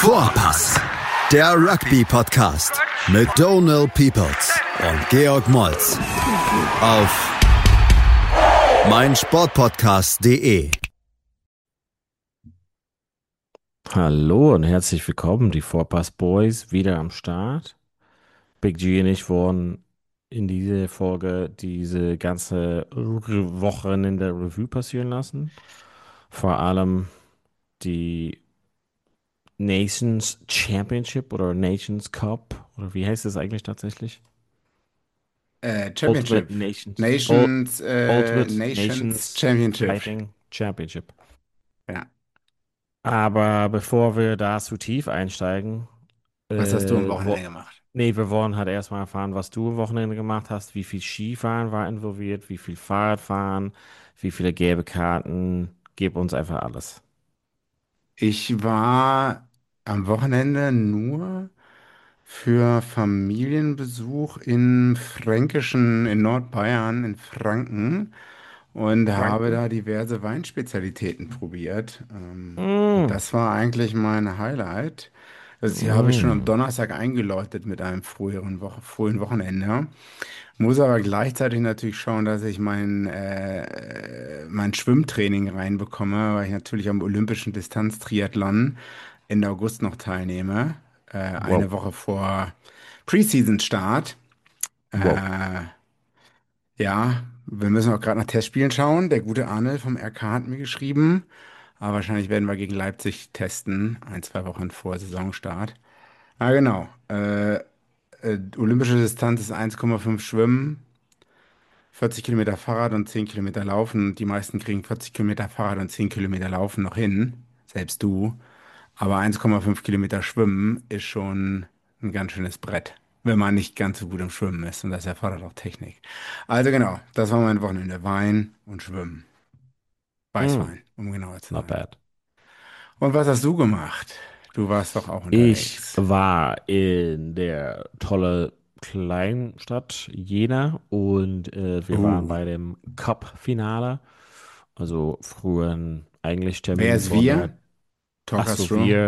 Vorpass, der Rugby-Podcast mit Donald Peoples und Georg Moltz auf meinsportpodcast.de. Hallo und herzlich willkommen, die Vorpass Boys wieder am Start. Big G und ich wollen in dieser Folge diese ganze Woche in der Revue passieren lassen. Vor allem die Nations Championship oder Nations Cup oder wie heißt es eigentlich tatsächlich? Ultimate Championship. Nations, Nations, Ultimate Nations Nations Championship. Fighting Championship. Ja. Aber bevor wir da zu tief einsteigen, Was hast du am wo Wochenende gemacht? nee, wir wollen halt erstmal erfahren, was du am Wochenende gemacht hast, wie viel Skifahren war involviert, wie viel Fahrradfahren, wie viele gelbe Karten. Gib uns einfach alles. Ich war am Wochenende nur für Familienbesuch in Nordbayern, in Franken und habe Franken. da diverse Weinspezialitäten probiert. Und Mm, das war eigentlich mein Highlight. Das hier habe ich schon am mm. Donnerstag eingeläutet mit einem frühen Wochenende. Muss aber gleichzeitig natürlich schauen, dass ich mein Schwimmtraining reinbekomme, weil ich natürlich am Olympischen Distanztriathlon Ende August noch teilnehme. Eine Wow, Woche vor Preseason-Start. wow. Äh, ja, wir müssen auch gerade nach Testspielen schauen. Der gute Arne vom RK hat mir geschrieben. Aber wahrscheinlich werden wir gegen Leipzig testen, 1, 2 Wochen vor Saisonstart. Ah, genau. Olympische Distanz ist 1,5 Schwimmen, 40 Kilometer Fahrrad und 10 Kilometer Laufen. Die meisten kriegen 40 Kilometer Fahrrad und 10 Kilometer Laufen noch hin, selbst du. Aber 1,5 Kilometer Schwimmen ist schon ein ganz schönes Brett, wenn man nicht ganz so gut im Schwimmen ist. Und das erfordert auch Technik. Also genau, das war mein Wochenende. Wein und Schwimmen. Mm, Weißwein, um genauer zu not sein. bad. Und was hast du gemacht? Du warst doch auch Ich unterwegs. war in der tolle Kleinstadt Jena und wir waren Oh, bei dem Cup-Finale. Also früher eigentlich wer Termin ist von der. wir? Talk Ach us so, through.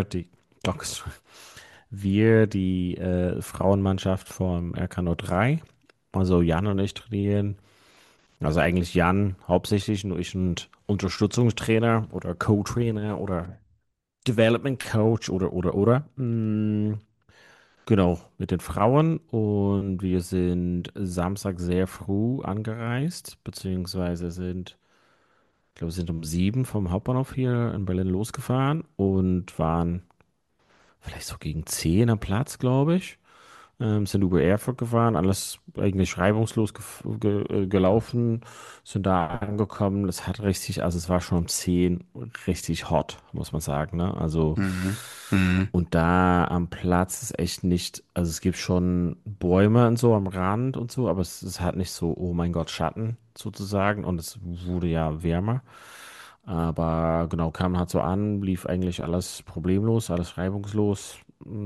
wir, die Frauenmannschaft vom RK03, also Jan und ich trainieren. Also eigentlich Jan hauptsächlich, nur ich und Unterstützungstrainer oder Co-Trainer oder Development Coach oder. Genau, mit den Frauen und wir sind Samstag sehr früh angereist, beziehungsweise ich glaube, wir sind um 7 vom Hauptbahnhof hier in Berlin losgefahren und waren vielleicht so gegen 10 am Platz, glaube ich. Sind über Erfurt gefahren, alles eigentlich reibungslos gelaufen, sind da angekommen. Es hat richtig, also es war schon um 10 richtig hot, muss man sagen, ne? Also, Mhm. Mhm. und da am Platz ist echt nicht, also es gibt schon Bäume und so am Rand und so, aber es hat nicht so, oh mein Gott, Schatten sozusagen und es wurde ja wärmer. Aber genau, kam halt so an, lief eigentlich alles problemlos, alles reibungslos.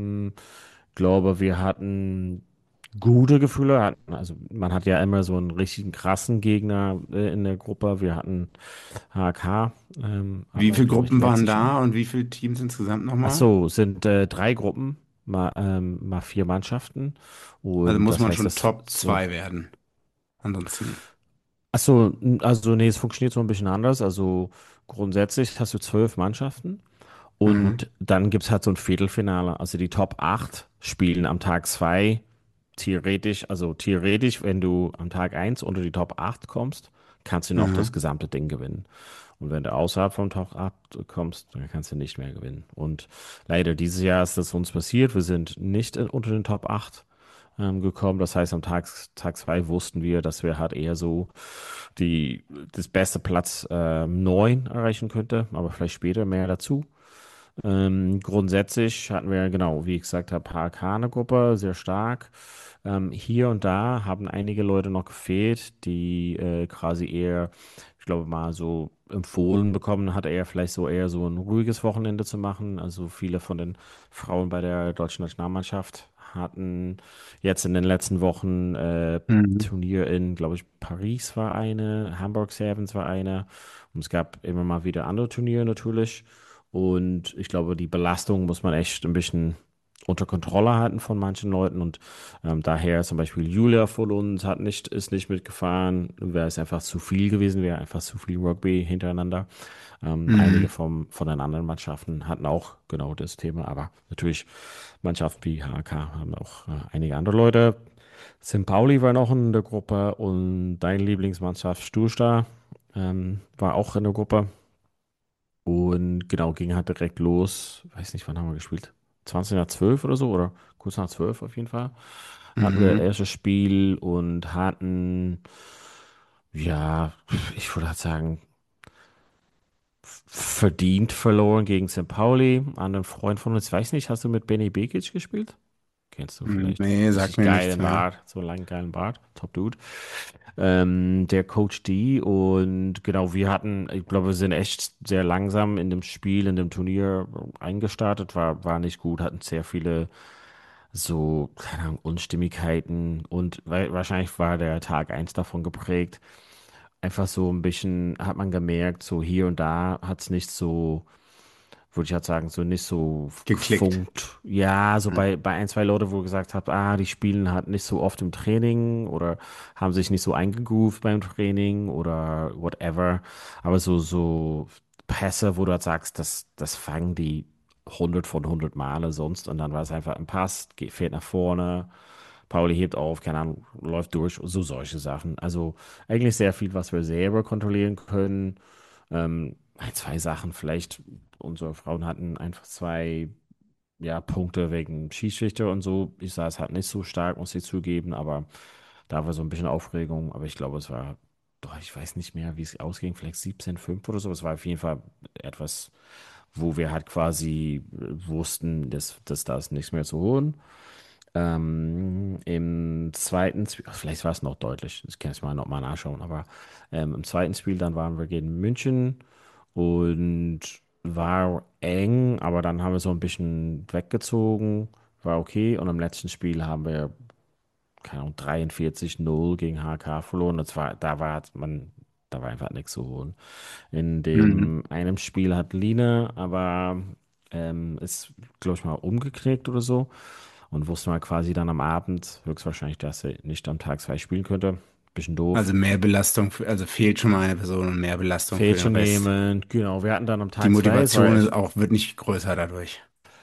Glaube, wir hatten gute Gefühle. Also man hat ja immer so einen richtigen krassen Gegner in der Gruppe. Wir hatten HK, haben Wie wir, viele glaube ich, Gruppen waren letztes Jahr. da und wie viele Teams insgesamt Ach nochmal? so, sind drei Gruppen, mal vier Mannschaften. Also Und muss das man heißt, schon das Top so. 2 werden. Ansonsten. Ach so, also nee, es funktioniert so ein bisschen anders. Also grundsätzlich hast du 12 Mannschaften. Mhm. Und dann gibt es halt so ein Viertelfinale. Also die Top 8 spielen am Tag 2 theoretisch, wenn du am Tag eins unter die Top 8 kommst, kannst du noch das Mhm. gesamte Ding gewinnen. Und wenn du außerhalb vom Top 8 kommst, dann kannst du nicht mehr gewinnen. Und leider dieses Jahr ist das uns passiert. Wir sind nicht unter den Top 8 gekommen. Das heißt, am Tag 2 wussten wir, dass wir halt eher so das beste Platz 9 erreichen könnte, aber vielleicht später mehr dazu. Grundsätzlich hatten wir, genau, wie ich gesagt habe, Harakane-Gruppe, sehr stark. Hier und da haben einige Leute noch gefehlt, die quasi eher, ich glaube mal so empfohlen bekommen hat, er vielleicht so eher so ein ruhiges Wochenende zu machen. Also viele von den Frauen bei der deutschen Nationalmannschaft hatten jetzt in den letzten Wochen Mhm. Turnier in, glaube ich, Paris war eine, Hamburg Sevens war eine und es gab immer mal wieder andere Turniere natürlich. Und ich glaube, die Belastung muss man echt ein bisschen unter Kontrolle halten von manchen Leuten. Und daher zum Beispiel Julia von uns ist nicht mitgefahren, wäre es einfach zu viel gewesen, wäre einfach zu viel Rugby hintereinander. Einige Mhm. von den anderen Mannschaften hatten auch genau das Thema, aber natürlich Mannschaften wie HK haben auch einige andere Leute. St. Pauli war noch in der Gruppe und deine Lieblingsmannschaft Stursta war auch in der Gruppe. Und genau, ging halt direkt los. Weiß nicht, wann haben wir gespielt? 20 nach 12 oder so, oder kurz nach 12 auf jeden Fall. Hatten wir das Mhm. erste Spiel und hatten, ja, ich würde halt sagen, verdient verloren gegen St. Pauli. An einen Freund von uns, weiß nicht, hast du mit Benny Bekic gespielt? Kennst du vielleicht? Nee, sagt Richtig mir nichts, geilen ne? Bart, so einen langen geilen Bart, Top Dude. Der Coach die und genau, wir hatten, ich glaube, wir sind echt sehr langsam in dem Spiel, in dem Turnier eingestartet, war nicht gut, hatten sehr viele so, keine Ahnung, Unstimmigkeiten und wahrscheinlich war der Tag eins davon geprägt. Einfach so ein bisschen, hat man gemerkt, so hier und da hat es nicht so würde ich halt sagen, so nicht so Geklickt. gefunkt. Ja, so Mhm. bei ein, zwei Leute, wo gesagt habt, die spielen halt nicht so oft im Training oder haben sich nicht so eingegroovt beim Training oder whatever. Aber so Pässe, wo du halt sagst, das fangen die 100 von 100 Male sonst und dann war es einfach ein Pass, fährt nach vorne. Pauli hebt auf, keine Ahnung, läuft durch, so solche Sachen. Also eigentlich sehr viel, was wir selber kontrollieren können. Ein, zwei Sachen vielleicht. Unsere Frauen hatten einfach zwei, ja, Punkte wegen Schiedsrichter und so. Ich sah es halt nicht so stark, muss ich zugeben, aber da war so ein bisschen Aufregung. Aber ich glaube, es war, doch, ich weiß nicht mehr, wie es ausging, vielleicht 17:5 oder so. Es war auf jeden Fall etwas, wo wir halt quasi wussten, dass da ist nichts mehr zu holen. Im zweiten Spiel, vielleicht war es noch deutlich, ich kann es mal nochmal nachschauen, aber im zweiten Spiel dann waren wir gegen München und war eng, aber dann haben wir so ein bisschen weggezogen, war okay und im letzten Spiel haben wir, keine Ahnung, 43:0 gegen HK verloren und zwar, da war einfach nichts zu holen. In Mhm. dem einem Spiel hat Line aber ist, glaube ich, mal umgeknickt oder so und wusste mal quasi dann am Abend, höchstwahrscheinlich, dass er nicht am Tag 2 spielen könnte. Bisschen doof. Also mehr Belastung, also fehlt schon mal eine Person und mehr Belastung für den Feature Rest. nehmen, genau. Wir hatten dann am Die Tag 2, es war Motivation ist echt, auch, wird nicht größer dadurch.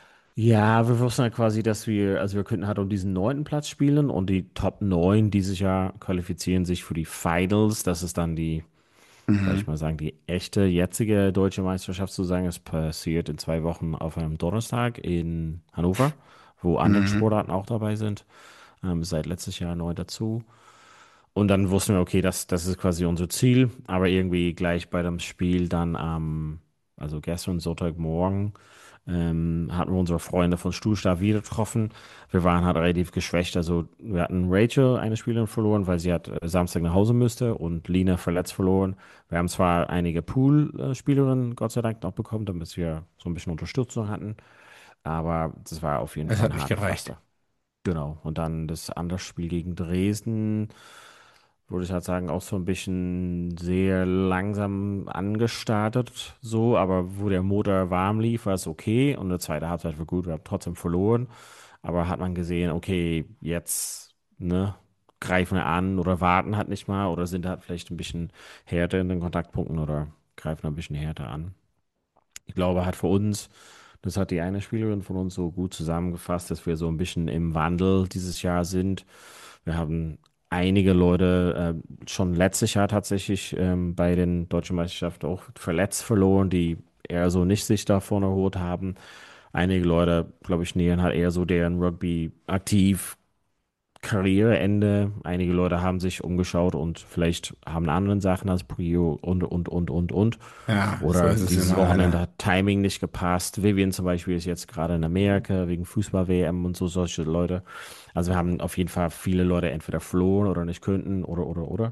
ja, wir wussten halt quasi, also wir könnten halt um diesen neunten Platz spielen und die Top 9 dieses Jahr qualifizieren sich für die Finals. Das ist dann die, soll ich Mhm. mal sagen, die echte jetzige deutsche Meisterschaft zu sagen. Es passiert in 2 Wochen auf einem Donnerstag in Hannover, wo andere Mhm. Sportarten auch dabei sind. Seit letztes Jahr neu dazu. Und dann wussten wir, okay, das ist quasi unser Ziel. Aber irgendwie gleich bei dem Spiel dann also gestern Sonntagmorgen, hatten wir unsere Freunde von Stuhlstab wieder getroffen. Wir waren halt relativ geschwächt. Also wir hatten Rachel, eine Spielerin, verloren, weil sie hat Samstag nach Hause müsste und Lina verletzt verloren. Wir haben zwar einige Pool-Spielerinnen, Gott sei Dank, noch bekommen, damit wir so ein bisschen Unterstützung hatten. Aber das war auf jeden Es Fall hat ein nicht harter gereicht. Pflaster. Genau. Und dann das andere Spiel gegen Dresden, würde ich halt sagen, auch so ein bisschen sehr langsam angestartet, so, aber wo der Motor warm lief, war es okay und die zweite Halbzeit war gut, wir haben trotzdem verloren, aber hat man gesehen, okay, jetzt, ne, greifen wir an oder warten halt nicht mal oder sind halt vielleicht ein bisschen härter in den Kontaktpunkten oder greifen ein bisschen härter an. Ich glaube, hat für uns, das hat die eine Spielerin von uns so gut zusammengefasst, dass wir so ein bisschen im Wandel dieses Jahr sind. Wir haben einige Leute schon letztes Jahr tatsächlich bei den deutschen Meisterschaften auch verletzt verloren, die eher so nicht sich davon erholt haben. Einige Leute, glaube ich, nähern halt eher so deren Rugby aktiv Karriereende. Einige Leute haben sich umgeschaut und vielleicht haben andere Sachen als Prio und. Ja, so Oder ist es dieses immer Wochenende leider. hat Timing nicht gepasst. Vivian zum Beispiel ist jetzt gerade in Amerika wegen Fußball-WM und so solche Leute. Also wir haben auf jeden Fall viele Leute entweder flohen oder nicht könnten oder.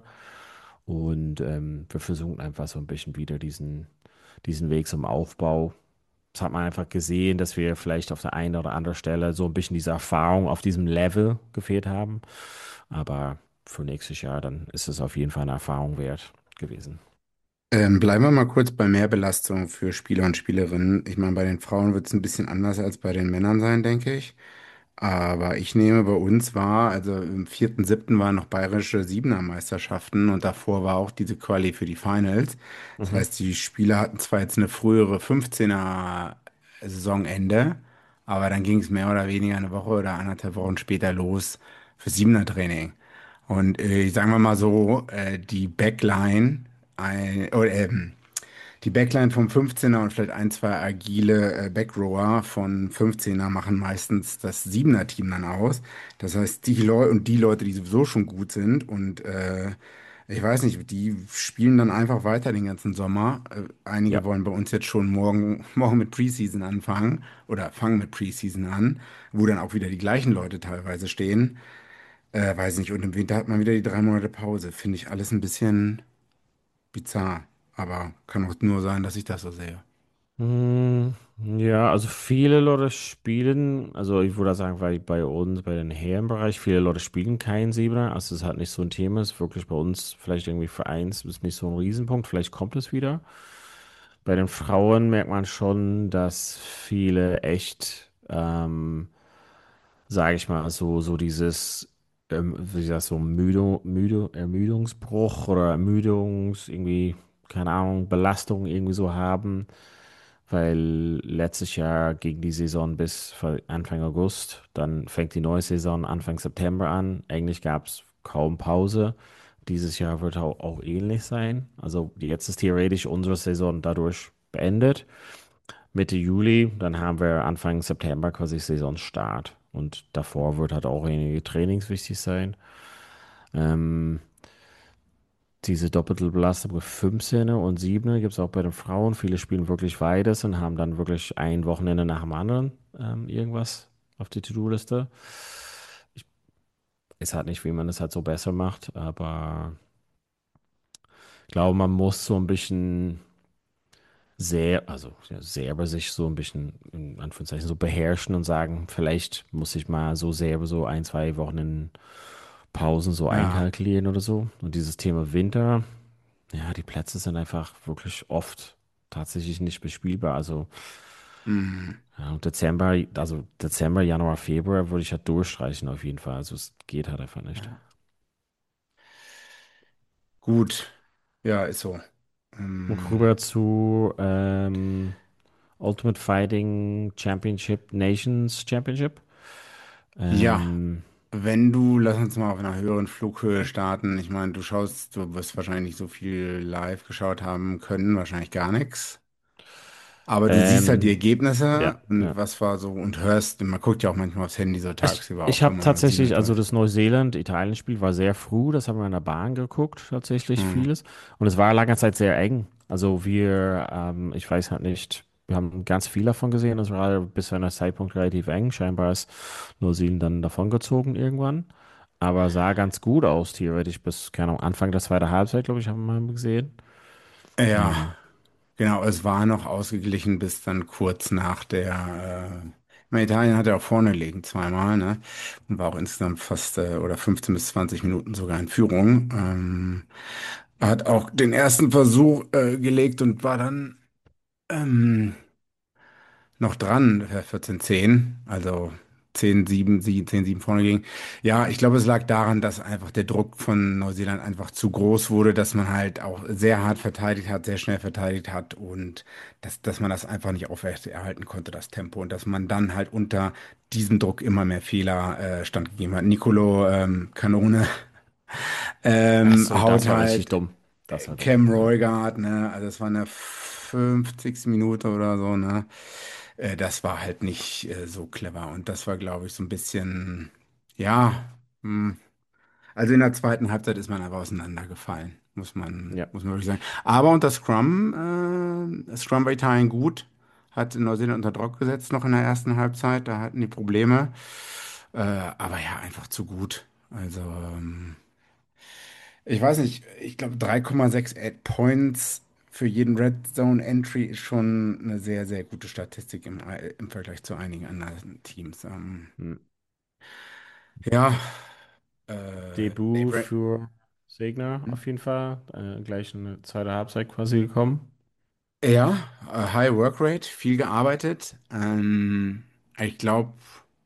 Und wir versuchen einfach so ein bisschen wieder diesen Weg zum Aufbau. Das hat man einfach gesehen, dass wir vielleicht auf der einen oder anderen Stelle so ein bisschen diese Erfahrung auf diesem Level gefehlt haben. Aber für nächstes Jahr, dann ist es auf jeden Fall eine Erfahrung wert gewesen. Bleiben wir mal kurz bei Mehrbelastung für Spieler und Spielerinnen. Ich meine, bei den Frauen wird es ein bisschen anders als bei den Männern sein, denke ich. Aber ich nehme bei uns wahr, also im 4.7. waren noch bayerische Siebener-Meisterschaften und davor war auch diese Quali für die Finals. Das Mhm. heißt, die Spieler hatten zwar jetzt eine frühere 15er Saisonende, aber dann ging es mehr oder weniger eine Woche oder anderthalb Wochen später los für Siebener-Training. Und sagen wir mal so, die Backline, oder, die Backline vom 15er und vielleicht ein, zwei agile Backrower von 15er machen meistens das 7er-Team dann aus. Das heißt, die Leute und die Leute, die sowieso schon gut sind und ich weiß nicht, die spielen dann einfach weiter den ganzen Sommer. Einige Ja. wollen bei uns jetzt schon morgen mit Preseason anfangen oder fangen mit Preseason an, wo dann auch wieder die gleichen Leute teilweise stehen. Weiß nicht, und im Winter hat man wieder die 3 Monate Pause. Finde ich alles ein bisschen bizarr. Aber kann auch nur sein, dass ich das so sehe. Hm, ja, also viele Leute spielen, also ich würde sagen, weil bei uns, bei den Herrenbereich, viele Leute spielen keinen Siebener. Also es ist halt nicht so ein Thema, ist wirklich bei uns vielleicht irgendwie Vereins, ist nicht so ein Riesenpunkt, vielleicht kommt es wieder. Bei den Frauen merkt man schon, dass viele echt, sage ich mal, so dieses, wie gesagt, so Ermüdungsbruch oder irgendwie, keine Ahnung, Belastung irgendwie so haben, weil letztes Jahr ging die Saison bis Anfang August, dann fängt die neue Saison Anfang September an. Eigentlich gab es kaum Pause. Dieses Jahr wird auch ähnlich sein. Also jetzt ist theoretisch unsere Saison dadurch beendet. Mitte Juli, dann haben wir Anfang September quasi Saisonstart. Und davor wird halt auch einige Trainings wichtig sein. Ähm, diese doppelte Belastung mit 15er und 7er gibt es auch bei den Frauen. Viele spielen wirklich beides und haben dann wirklich ein Wochenende nach dem anderen irgendwas auf die To-Do-Liste. Ich weiß halt nicht, wie man das halt so besser macht, aber ich glaube, man muss so ein bisschen also ja, selber sich so ein bisschen, in Anführungszeichen, so beherrschen und sagen, vielleicht muss ich mal so selber so ein, zwei Wochen in Pausen so Ja. einkalkulieren oder so. Und dieses Thema Winter, ja, die Plätze sind einfach wirklich oft tatsächlich nicht bespielbar. Also Mhm. ja, und Dezember, Januar, Februar würde ich halt durchstreichen auf jeden Fall. Also es geht halt einfach nicht. Ja. Gut. Ja, ist so. Und Ähm, rüber zu Ultimate Fighting Championship, Nations Championship. ja, Ähm, lass uns mal auf einer höheren Flughöhe starten. Ich meine, du wirst wahrscheinlich so viel live geschaut haben können, wahrscheinlich gar nichts. Aber du siehst halt die ähm, Ergebnisse ja, und ja. was war so und hörst, man guckt ja auch manchmal aufs Handy so tagsüber Ich auch, wenn habe man mal tatsächlich, sieht. also das Neuseeland-Italien-Spiel war sehr früh, das haben wir in der Bahn geguckt, tatsächlich Hm. vieles. Und es war lange Zeit sehr eng. Also ich weiß halt nicht, wir haben ganz viel davon gesehen, es war bis zu einem Zeitpunkt relativ eng. Scheinbar ist Neuseeland dann davongezogen irgendwann. Aber sah ganz gut aus, theoretisch, bis, keine Ahnung, Anfang der zweiten Halbzeit, glaube ich, haben wir mal gesehen. Ja, Ähm, genau, es war noch ausgeglichen bis dann kurz nach ich meine, Italien hat ja auch vorne gelegen zweimal, ne? Und war auch insgesamt fast oder 15 bis 20 Minuten sogar in Führung. Hat auch den ersten Versuch gelegt und war dann ähm, noch dran, 14:10, also 10:7, 10:7 vorne ging. Ja, ich glaube, es lag daran, dass einfach der Druck von Neuseeland einfach zu groß wurde, dass man halt auch sehr hart verteidigt hat, sehr schnell verteidigt hat und dass man das einfach nicht aufrechterhalten konnte, das Tempo, und dass man dann halt unter diesem Druck immer mehr Fehler standgegeben hat. Nicolo Kanone das haut war richtig halt dumm. Das war wirklich Cam dumm, ja. Roigard, ne, also das war in der 50. Minute oder so, ne, das war halt nicht so clever und das war, glaube ich, so ein bisschen, ja, also in der zweiten Halbzeit ist man aber auseinandergefallen, Ja. muss man wirklich sagen. Aber unter Scrum war Italien gut, hat Neuseeland unter Druck gesetzt noch in der ersten Halbzeit, da hatten die Probleme, aber ja, einfach zu gut. Also, ich weiß nicht, ich glaube 3,6 Ad Points für jeden Red Zone Entry ist schon eine sehr, sehr gute Statistik im Vergleich zu einigen anderen Teams. Hm. Ja, nee, Debüt für. Segner auf jeden Fall. Gleich eine zweite Halbzeit quasi gekommen. Ja, High Workrate, viel gearbeitet. Ich glaube,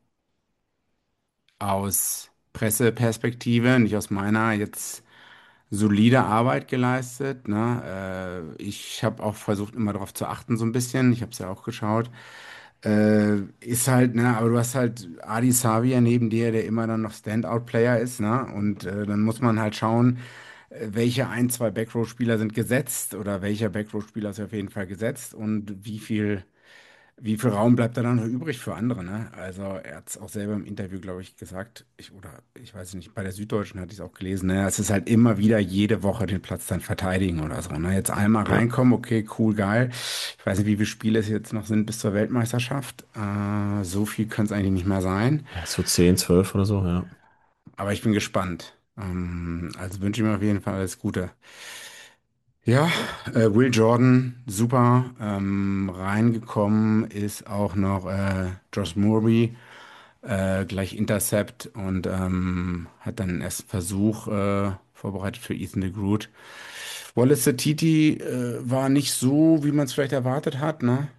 aus Presseperspektive, nicht aus meiner, jetzt solide Arbeit geleistet. Ne? Ich habe auch versucht, immer darauf zu achten, so ein bisschen. Ich habe es ja auch geschaut. Ist halt, ne, aber du hast halt Adi Xavier neben dir, der immer dann noch Standout-Player ist, ne? Und dann muss man halt schauen, welche ein, zwei Backrow-Spieler sind gesetzt oder welcher Backrow-Spieler ist auf jeden Fall gesetzt und wie viel Raum bleibt da dann noch übrig für andere, ne? Also er hat es auch selber im Interview, glaube ich, gesagt, oder ich weiß nicht, bei der Süddeutschen hatte ich es auch gelesen, ne? Es ist halt immer wieder jede Woche den Platz dann verteidigen oder so, ne? Jetzt einmal Ja. reinkommen, okay, cool, geil. Ich weiß nicht, wie viele Spiele es jetzt noch sind bis zur Weltmeisterschaft. So viel können es eigentlich nicht mehr sein. Ja, so 10, 12 oder so, ja. Aber ich bin gespannt. Also wünsche ich mir auf jeden Fall alles Gute. Ja, Will Jordan, super. Reingekommen ist auch noch Josh Murray, gleich Intercept und hat dann erst einen Versuch vorbereitet für Ethan DeGroot. Wallace Titi war nicht so, wie man es vielleicht erwartet hat, ne?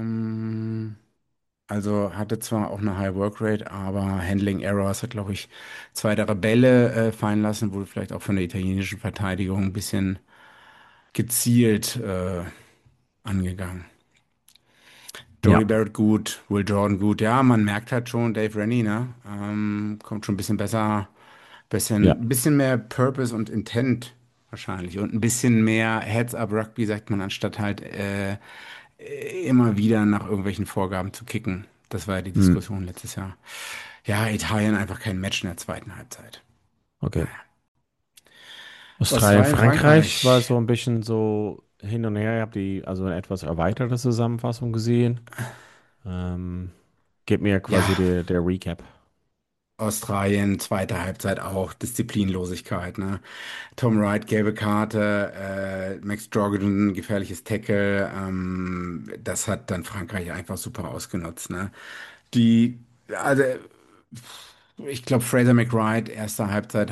Also hatte zwar auch eine High Workrate, aber Handling Errors hat, glaube ich, zwei der Bälle fallen lassen, wurde vielleicht auch von der italienischen Verteidigung ein bisschen gezielt angegangen. Jody Ja, Barrett gut, Will Jordan gut. Ja, man merkt halt schon, Dave Rennie, ne? Kommt schon ein bisschen besser, ja. bisschen mehr Purpose und Intent wahrscheinlich und ein bisschen mehr Heads-up Rugby, sagt man, anstatt halt immer wieder nach irgendwelchen Vorgaben zu kicken. Das war ja die Hm. Diskussion letztes Jahr. Ja, Italien einfach kein Match in der zweiten Halbzeit. Okay. Naja. Australien, Australien, Frankreich war Frankreich. so ein bisschen so hin und her. Ich habe also eine etwas erweiterte Zusammenfassung gesehen. Ähm, Gib mir Ja, quasi der Recap. Australien, zweite Halbzeit auch, Disziplinlosigkeit, ne? Tom Wright, gelbe Karte, Max Jorgensen, gefährliches Tackle, das hat dann Frankreich einfach super ausgenutzt, ne? Also ich glaube, Fraser McRight, erste Halbzeit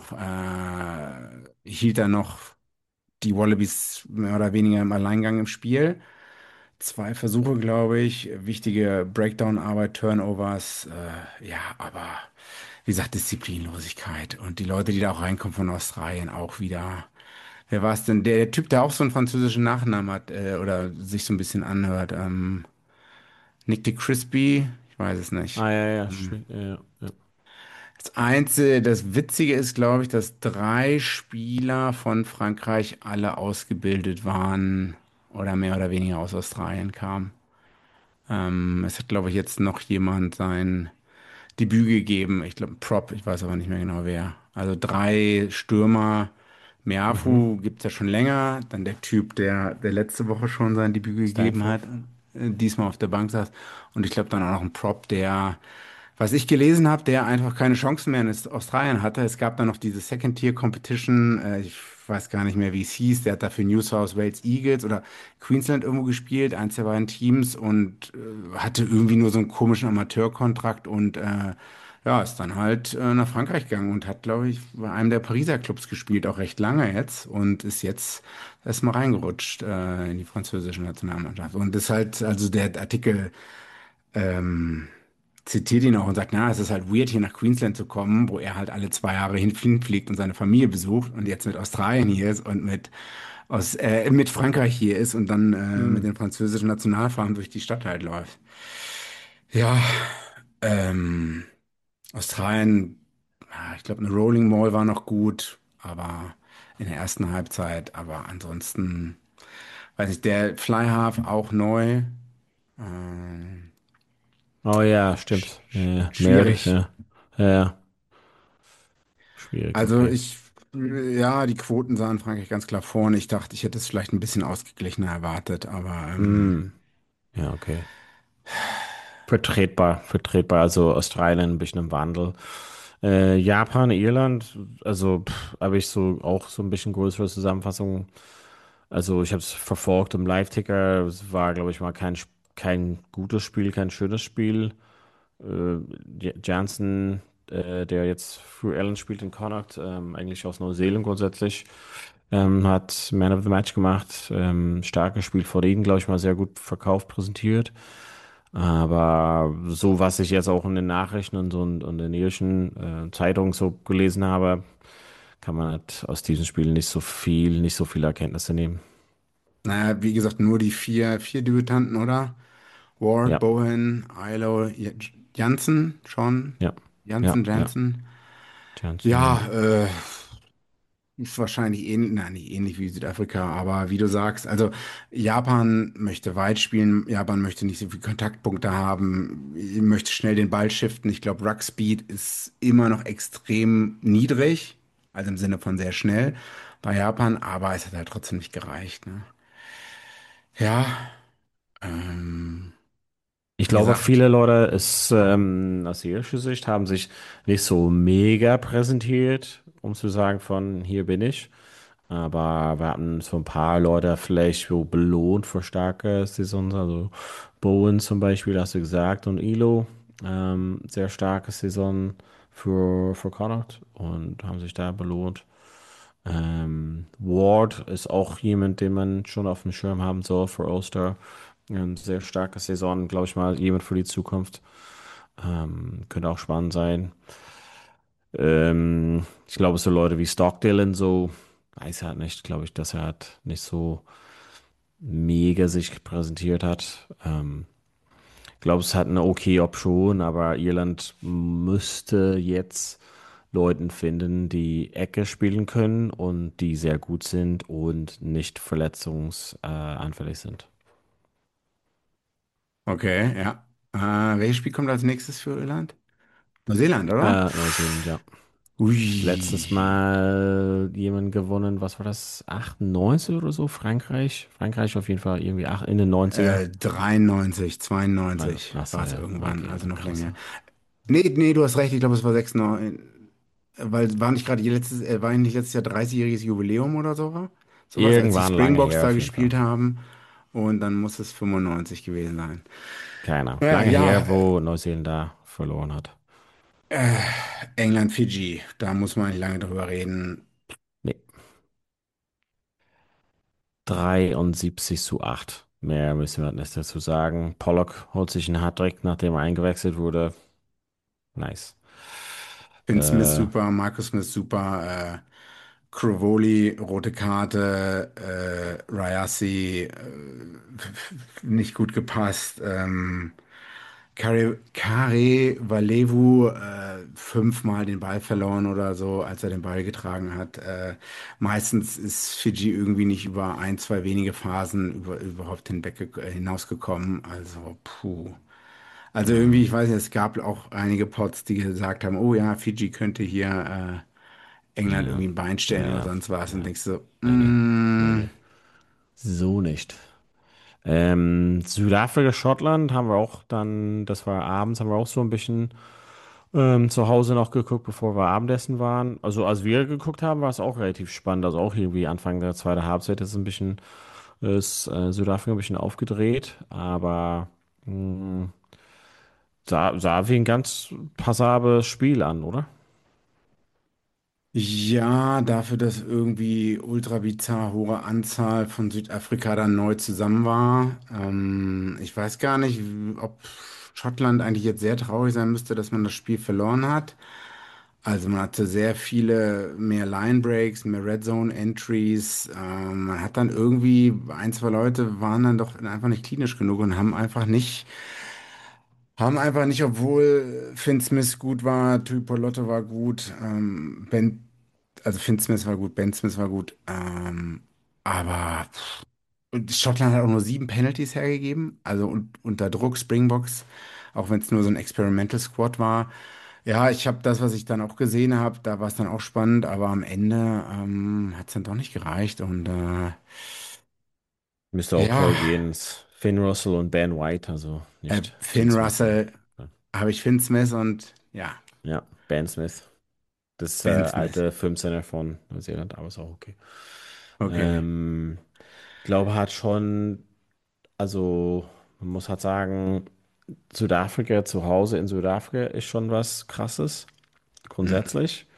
hielt er noch die Wallabies mehr oder weniger im Alleingang im Spiel. Zwei Versuche, glaube ich, wichtige Breakdown-Arbeit, Turnovers, ja, aber wie gesagt, Disziplinlosigkeit und die Leute, die da auch reinkommen von Australien, auch wieder. Wer war es denn? Der Typ, der auch so einen französischen Nachnamen hat, oder sich so ein bisschen anhört, Nick de Crispy, ich weiß es nicht. Ah, ja, ja, Hm. ja, ja, ja. Das Einzige, das Witzige ist, glaube ich, dass drei Spieler von Frankreich alle ausgebildet waren oder mehr oder weniger aus Australien kamen. Es hat, glaube ich, jetzt noch jemand sein Debüt gegeben. Ich glaube, Prop, ich weiß aber nicht mehr genau wer. Also drei Stürmer. Mhm. Meafu gibt es ja schon länger. Dann der Typ, der letzte Woche schon sein Debüt gegeben hat, Stanford. diesmal auf der Bank saß. Und ich glaube dann auch noch ein Prop, der, was ich gelesen habe, der einfach keine Chancen mehr in Australien hatte. Es gab dann noch diese Second-Tier-Competition. Ich weiß gar nicht mehr, wie es hieß. Der hat da für New South Wales Eagles oder Queensland irgendwo gespielt, eins der beiden Teams und hatte irgendwie nur so einen komischen Amateurkontrakt und ja, ist dann halt nach Frankreich gegangen und hat, glaube ich, bei einem der Pariser Clubs gespielt, auch recht lange jetzt und ist jetzt erstmal reingerutscht in die französische Nationalmannschaft. Und ist halt, also der Artikel ähm, zitiert ihn auch und sagt, na, es ist halt weird, hier nach Queensland zu kommen, wo er halt alle 2 Jahre hinfliegt und seine Familie besucht und jetzt mit Australien hier ist und mit Frankreich hier ist und dann mit Hm. den französischen Nationalfarben durch die Stadt halt läuft. Ja, ähm, Australien, ja, ich glaube, eine Rolling Mall war noch gut, aber in der ersten Halbzeit, aber ansonsten, weiß ich, der Fly Half auch neu. Ähm, Oh ja, sch stimmt. Ja, ja. Meredith, schwierig. ja. Ja, ja. Schwierig, Also okay. ja, die Quoten sahen Frankreich ganz klar vorne. Ich dachte, ich hätte es vielleicht ein bisschen ausgeglichener erwartet, aber Hm. Ja, okay. Vertretbar, vertretbar. Also Australien ein bisschen im Wandel. Japan, Irland, also habe ich so auch so ein bisschen größere Zusammenfassung. Also ich habe es verfolgt im Live-Ticker. Es war, glaube ich, mal kein gutes Spiel, kein schönes Spiel. Jansen. der jetzt für Irland spielt in Connacht, eigentlich aus Neuseeland grundsätzlich. Hat Man of the Match gemacht, stark gespielt, vor Reden, glaube ich, mal sehr gut verkauft, präsentiert. Aber so, was ich jetzt auch in den Nachrichten und so und in den irischen Zeitungen so gelesen habe, kann man halt aus diesem Spiel nicht so viele Erkenntnisse nehmen. Naja, wie gesagt, nur die vier Debütanten, oder? Ward, Ja, Bowen, Ilo, Jansen, schon. ja, ja, Jansen, ja. Jansen. Johnson, ja. Ja, ist wahrscheinlich ähnlich, nein, nicht ähnlich wie Südafrika, aber wie du sagst, also Japan möchte weit spielen, Japan möchte nicht so viele Kontaktpunkte haben, möchte schnell den Ball shiften. Ich glaube, Ruck Speed ist immer noch extrem niedrig, also im Sinne von sehr schnell bei Japan, aber es hat halt trotzdem nicht gereicht, ne? Ja, ähm, Ich wie glaube, gesagt, viele Leute aus irischer Sicht haben sich nicht so mega präsentiert, um zu sagen von hier bin ich. Aber wir hatten so ein paar Leute vielleicht so belohnt für starke Saisons. Also Bowen zum Beispiel, hast du gesagt, und Elo. Sehr starke Saison für Connacht und haben sich da belohnt. Ward ist auch jemand, den man schon auf dem Schirm haben soll für Ulster. Sehr starke Saison, glaube ich mal, jemand für die Zukunft. Könnte auch spannend sein. Ich glaube, so Leute wie Stockdale und so, weiß er halt nicht, glaube ich, dass er halt nicht so mega sich präsentiert hat. Ich glaube, es hat eine okay Option, aber Irland müsste jetzt Leuten finden, die Ecke spielen können und die sehr gut sind und nicht verletzungsanfällig sind. okay, ja. Welches Spiel kommt als nächstes für Irland? Neuseeland, oder? Neuseeland, ja. Letztes Ui. Mal jemand gewonnen, was war das? 98 oder so? Frankreich? Frankreich auf jeden Fall irgendwie in den 90er. 93, 92 Ach so, war es ja, irgendwann, okay, also noch länger. krasser. Nee, du hast recht, ich glaube, es war 96, weil war nicht gerade war nicht letztes Jahr 30-jähriges Jubiläum oder so war? Sowas, als die Irgendwann lange Springboks her da auf jeden Fall. gespielt haben und dann muss es 95 gewesen sein. Keiner. Ja, Lange ja, her, wo Neuseeland da verloren hat. äh, England, Fiji, da muss man nicht lange drüber reden. Nee, 73:8. Mehr müssen wir nicht dazu sagen. Pollock holt sich einen Hattrick, nachdem er eingewechselt wurde. Nice. Finn Smith Äh, super, Marcus Smith super, Crovoli, rote Karte, Rayassi, nicht gut gepasst. Kare Valevu, fünfmal den Ball verloren oder so, als er den Ball getragen hat. Meistens ist Fiji irgendwie nicht über ein, zwei wenige Phasen überhaupt hinausgekommen. Also, puh. Also irgendwie, ja, ich weiß nicht, es gab auch einige Pods, die gesagt haben, oh ja, Fiji könnte hier England ja, irgendwie ein Bein stellen oder ja, sonst was. Und ja. denkst so, Nee, nee, nee, nee. So nicht. Südafrika, Schottland haben wir auch dann, das war abends, haben wir auch so ein bisschen zu Hause noch geguckt, bevor wir Abendessen waren. Also als wir geguckt haben, war es auch relativ spannend. Also auch irgendwie Anfang der zweiten Halbzeit ist Südafrika ein bisschen aufgedreht, aber sah wie ein ganz passables Spiel an, oder? ja, dafür, dass irgendwie ultra bizarr hohe Anzahl von Südafrika dann neu zusammen war. Ich weiß gar nicht, ob Schottland eigentlich jetzt sehr traurig sein müsste, dass man das Spiel verloren hat. Also man hatte sehr viele mehr Line Breaks, mehr Red Zone Entries. Man hat dann irgendwie, ein, zwei Leute waren dann doch einfach nicht klinisch genug und haben einfach nicht, obwohl Finn Smith gut war, Tuipulotu war gut, also Finn Smith war gut, Ben Smith war gut, aber und Schottland hat auch nur 7 Penalties hergegeben, also unter Druck Springboks, auch wenn es nur so ein Experimental Squad war. Ja, ich habe das, was ich dann auch gesehen habe, da war es dann auch spannend, aber am Ende hat es dann doch nicht gereicht und Müsste auch ja, korrigieren. Finn Russell und Ben White, also nicht Finn Finn Smith. Russell habe ich Finn Smith und ja, Ja, Ben Smith. Das Ben Smith. alte Filmcenter von Neuseeland, aber ist auch okay. Okay. Glaube, hat schon, also man muss halt sagen, Südafrika zu Hause in Südafrika ist schon was Krasses. grundsätzlich.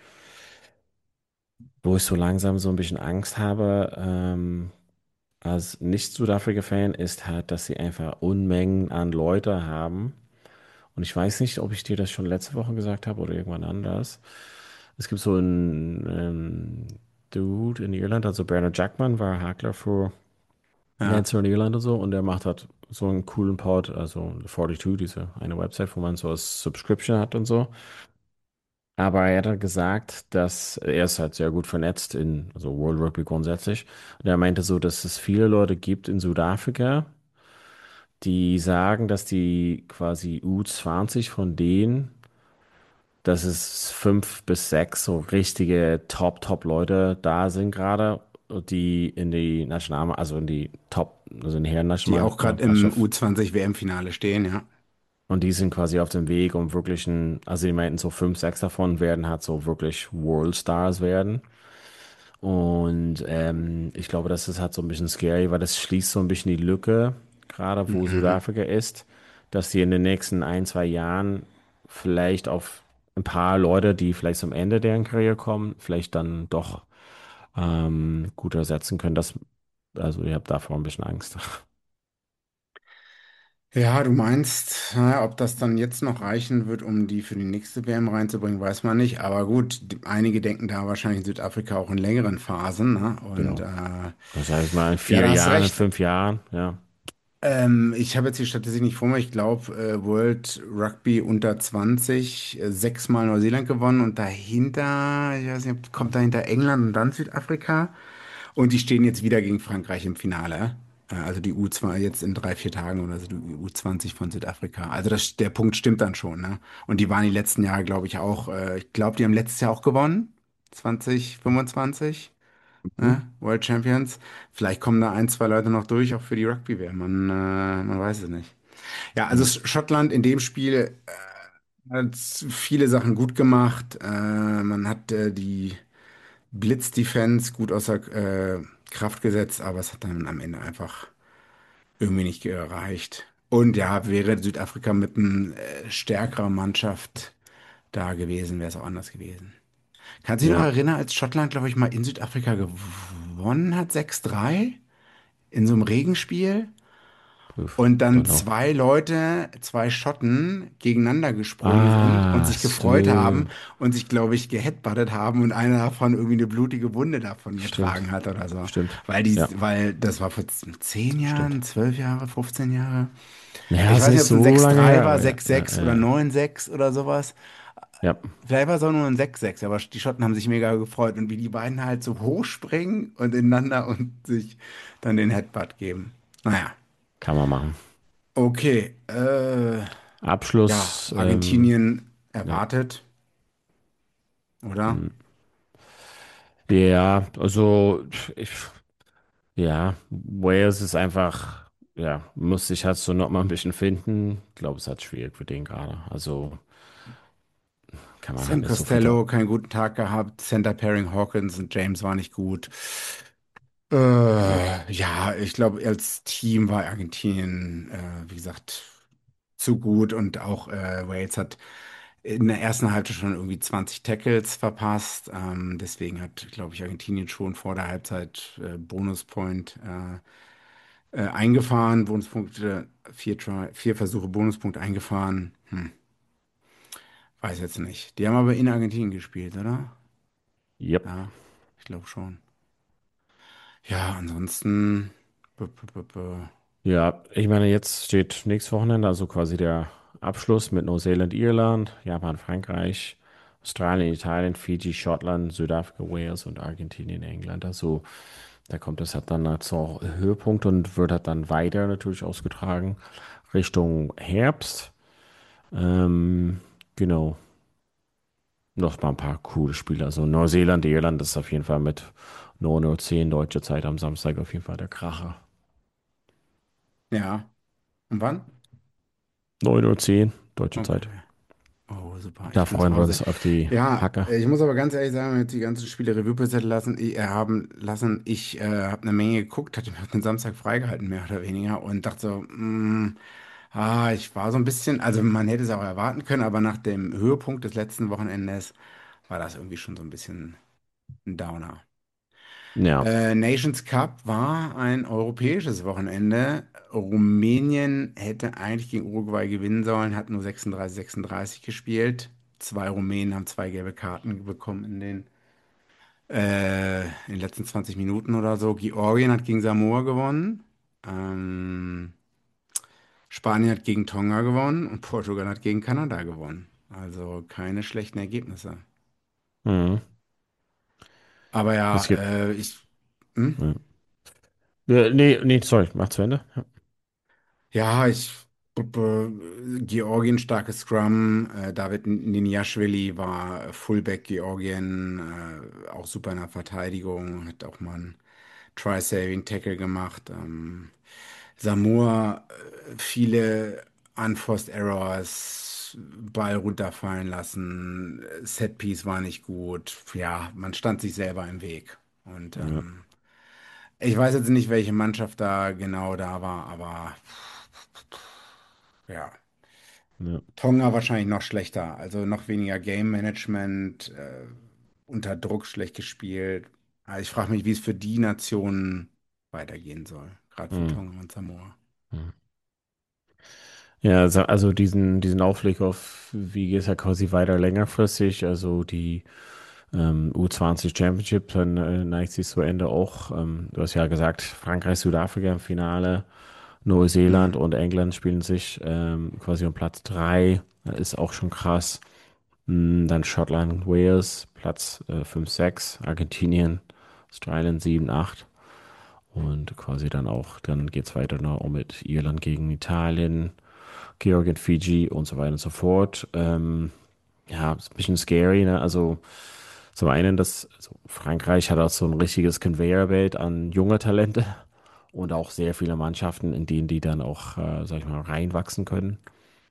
Wo ich so langsam so ein bisschen Angst habe, als Nicht-Südafrika-Fan, ist halt, dass sie einfach Unmengen an Leute haben. Und ich weiß nicht, ob ich dir das schon letzte Woche gesagt habe oder irgendwann anders. Es gibt so einen Dude in Irland, also Bernard Jackman war Hakler für Ja, Lancer in Irland und so. Und der macht halt so einen coolen Pod, also 42, diese eine Website, wo man so als Subscription hat und so. Aber er hat halt gesagt, dass er ist halt sehr gut vernetzt in, also World Rugby grundsätzlich. Und er meinte so, dass es viele Leute gibt in Südafrika, die sagen, dass die quasi U20 von denen, dass es 5 bis 6 so richtige Top-Leute da sind gerade, die in die National, also in die Top, also in die die auch gerade im Herren-Nationalmannschaft. U20 WM-Finale stehen, ja. Und die sind quasi auf dem Weg, um wirklich ein, also die meinten so 5, 6 davon werden halt so wirklich World Stars werden. Und ich glaube, das ist halt so ein bisschen scary, weil das schließt so ein bisschen die Lücke, gerade wo Mhm. Südafrika ist, dass die in den nächsten 1, 2 Jahren vielleicht auf ein paar Leute, die vielleicht zum Ende deren Karriere kommen, vielleicht dann doch gut ersetzen können. Das, also ich habe davor ein bisschen Angst. Ja, du meinst, naja, ob das dann jetzt noch reichen wird, um die für die nächste WM reinzubringen, weiß man nicht. Aber gut, einige denken da wahrscheinlich in Südafrika auch in längeren Phasen, ne? Und Genau. Das heißt mal in ja, vier da hast du Jahren, in recht. 5 Jahren, ja. Ich habe jetzt die Statistik nicht vor mir. Ich glaube, World Rugby unter 20, 6-mal Neuseeland gewonnen und dahinter, ich weiß nicht, kommt dahinter England und dann Südafrika. Und die stehen jetzt wieder gegen Frankreich im Finale. Also die U2 jetzt in 3, 4 Tagen oder so, die U20 von Südafrika. Also der Punkt stimmt dann schon, ne? Und die waren die letzten Jahre, glaube ich, auch, ich glaube, die haben letztes Jahr auch gewonnen. 2025, Mhm. ne? World Champions. Vielleicht kommen da 1, 2 Leute noch durch, auch für die Rugby-WM. Man weiß es nicht. Ja, also Ja, Schottland in dem Spiel hat viele Sachen gut gemacht. Man hat die Blitz-Defense gut außer Kraft gesetzt, aber es hat dann am Ende einfach irgendwie nicht gereicht. Und ja, wäre Südafrika mit einer stärkeren Mannschaft da gewesen, wäre es auch anders gewesen. Kannst du dich noch ja, erinnern, als Schottland, glaube ich, mal in Südafrika gewonnen hat, 6-3 in so einem Regenspiel? Prüf. Und dann Don't know. 2 Leute, 2 Schotten gegeneinander gesprungen sind und Ah, sich gefreut haben stimmt. und sich, glaube ich, geheadbuttet haben und einer davon irgendwie eine blutige Wunde davon Stimmt. getragen hat oder so. Stimmt. Weil Ja, weil das war vor 10 stimmt. Jahren, 12 Jahre, 15 Jahre. Ja, Ich ist weiß nicht, nicht ob es ein so lange 6-3 her, war, aber ja, ja, 6-6 oder ja. 9-6 oder sowas. Ja, Vielleicht war es auch nur ein 6-6, aber die Schotten haben sich mega gefreut und wie die beiden halt so hochspringen und ineinander und sich dann den Headbutt geben. Naja, kann man machen. okay. Ja, Abschluss, Argentinien ja. erwartet, oder? Hm. Ja, also, ich, ja, Wales ist einfach, ja, muss sich halt so noch mal ein bisschen finden. Ich glaube, es ist halt schwierig für den gerade. Also, kann man halt Sam nicht so viel. Costello, keinen guten Tag gehabt. Center Pairing Hawkins und James war nicht gut. Ja, ich glaube, als Team war Argentinien, wie gesagt, zu gut und auch Wales hat in der ersten Halbzeit schon irgendwie 20 Tackles verpasst. Deswegen hat, glaube ich, Argentinien schon vor der Halbzeit Bonuspoint eingefahren, Bonuspunkte, 4 Versuche Bonuspunkt eingefahren. Weiß jetzt nicht. Die haben aber in Argentinien gespielt, oder? Yep. Ja, ich glaube schon. Ja, ansonsten. Ja, ich meine, jetzt steht nächstes Wochenende, also quasi der Abschluss mit Neuseeland, Irland, Japan, Frankreich, Australien, Italien, Fiji, Schottland, Südafrika, Wales und Argentinien, England. Also da kommt es halt dann zum Höhepunkt und wird halt dann weiter natürlich ausgetragen Richtung Herbst. Ähm, genau, noch mal ein paar coole Spiele. Also Neuseeland, Irland ist auf jeden Fall mit 9:10 Uhr deutsche Zeit am Samstag auf jeden Fall der Kracher. Ja. Und wann? 9:10 Uhr deutsche Zeit. Okay. Oh, super. Da Ich bin zu freuen wir Hause. uns auf die Ja, Hacker. ich muss aber ganz ehrlich sagen, wenn wir jetzt die ganzen Spiele Revue passieren haben lassen, ich habe eine Menge geguckt, hatte mir den Samstag freigehalten, mehr oder weniger, und dachte so, ich war so ein bisschen, also man hätte es auch erwarten können, aber nach dem Höhepunkt des letzten Wochenendes war das irgendwie schon so ein bisschen ein Downer. Ja. Nations Cup war ein europäisches Wochenende. Rumänien hätte eigentlich gegen Uruguay gewinnen sollen, hat nur 36-36 gespielt. Zwei Rumänen haben zwei gelbe Karten bekommen in den letzten 20 Minuten oder so. Georgien hat gegen Samoa gewonnen. Ähm, Spanien hat gegen Tonga gewonnen und Portugal hat gegen Kanada gewonnen. Also keine schlechten Ergebnisse. Mhm. Aber ja, Es gibt. hm? Ja. Nee, sorry, mach zu Ende. Ja. Ja, Georgien starkes Scrum, David Niniashvili war Fullback Georgien, auch super in der Verteidigung, hat auch mal einen Try-Saving Tackle gemacht. Samoa, viele Unforced Errors, Ball runterfallen lassen, Setpiece war nicht gut. Ja, man stand sich selber im Weg. Und Ja, ich weiß jetzt nicht, welche Mannschaft da genau da war, aber ja. ja, Tonga wahrscheinlich noch schlechter, also noch weniger Game Management, unter Druck schlecht gespielt. Also ich frage mich, wie es für die Nationen weitergehen soll, gerade für mhm. Tonga und Samoa. Mhm. Ja, also diesen Aufblick auf, wie geht es ja quasi weiter längerfristig, also die U20 Championship, dann neigt sich zu Ende auch. Du hast ja gesagt, Frankreich, Südafrika im Finale, Neuseeland Hm. und England spielen sich quasi um Platz 3. Ist auch schon krass. Dann Schottland, Wales, Platz 5, 6, Argentinien, Australien 7, 8. Und quasi dann auch, dann geht es weiter noch mit Irland gegen Italien, Georgien, Fiji und so weiter und so fort. Ja, ist ein bisschen scary, ne? Also zum einen, also Frankreich hat auch so ein richtiges Conveyor-Belt an junger Talente und auch sehr viele Mannschaften, in denen die dann auch, sag ich mal, reinwachsen können.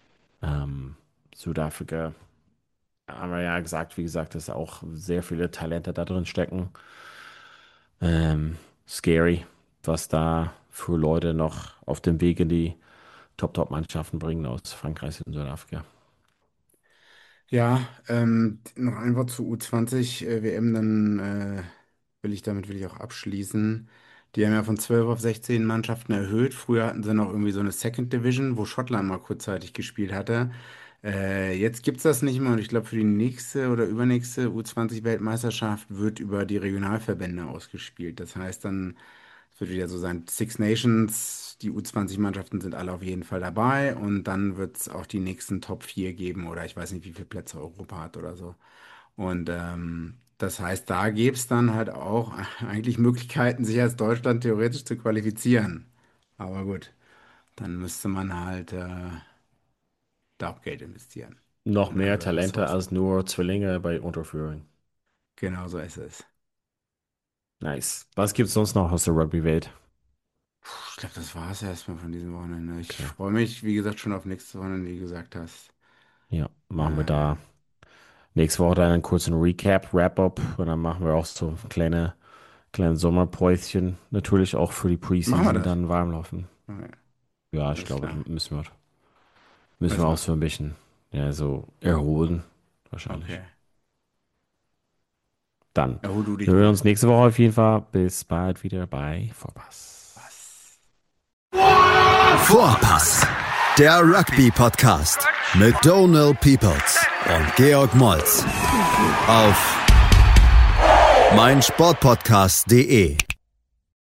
Südafrika haben wir ja gesagt, wie gesagt, dass auch sehr viele Talente da drin stecken. Scary, was da für Leute noch auf dem Weg in die Top-Mannschaften bringen aus Frankreich und Südafrika. Ja, noch ein Wort zu U20 WM, dann damit will ich auch abschließen. Die haben ja von 12 auf 16 Mannschaften erhöht. Früher hatten sie noch irgendwie so eine Second Division, wo Schottland mal kurzzeitig gespielt hatte. Jetzt gibt es das nicht mehr und ich glaube, für die nächste oder übernächste U20-Weltmeisterschaft wird über die Regionalverbände ausgespielt. Das heißt dann, es wird wieder so sein, Six Nations, die U20-Mannschaften sind alle auf jeden Fall dabei und dann wird es auch die nächsten Top 4 geben oder ich weiß nicht, wie viele Plätze Europa hat oder so. Und das heißt, da gäbe es dann halt auch eigentlich Möglichkeiten, sich als Deutschland theoretisch zu qualifizieren. Aber gut, dann müsste man halt da auch Geld investieren Noch und mehr andere Talente Ressourcen. als nur Zwillinge bei Unterführung. Genau so ist es. Nice. Was gibt's sonst noch aus der Rugby-Welt? Ich glaube, das war es erstmal von diesem Wochenende. Ich Okay. freue mich, wie gesagt, schon auf nächstes Wochenende, wie du gesagt hast. Ja, machen wir Äh, da nächste Woche dann einen kurzen Recap, Wrap-up und dann machen wir auch so kleine Sommerpäuschen. Natürlich auch für die Machen wir Preseason das. dann warm laufen. Okay, Ja, ich alles glaube, klar. müssen wir Müssen auch wir. so ein bisschen, ja, so erholen. Wahrscheinlich. Okay. Dann Erhol du dich hören wir mal. uns nächste Woche auf jeden Fall. Bis bald wieder bei Vorpass. Was? Vorpass, der Rugby-Podcast mit Donald Peoples und Georg Moltz auf meinsportpodcast.de.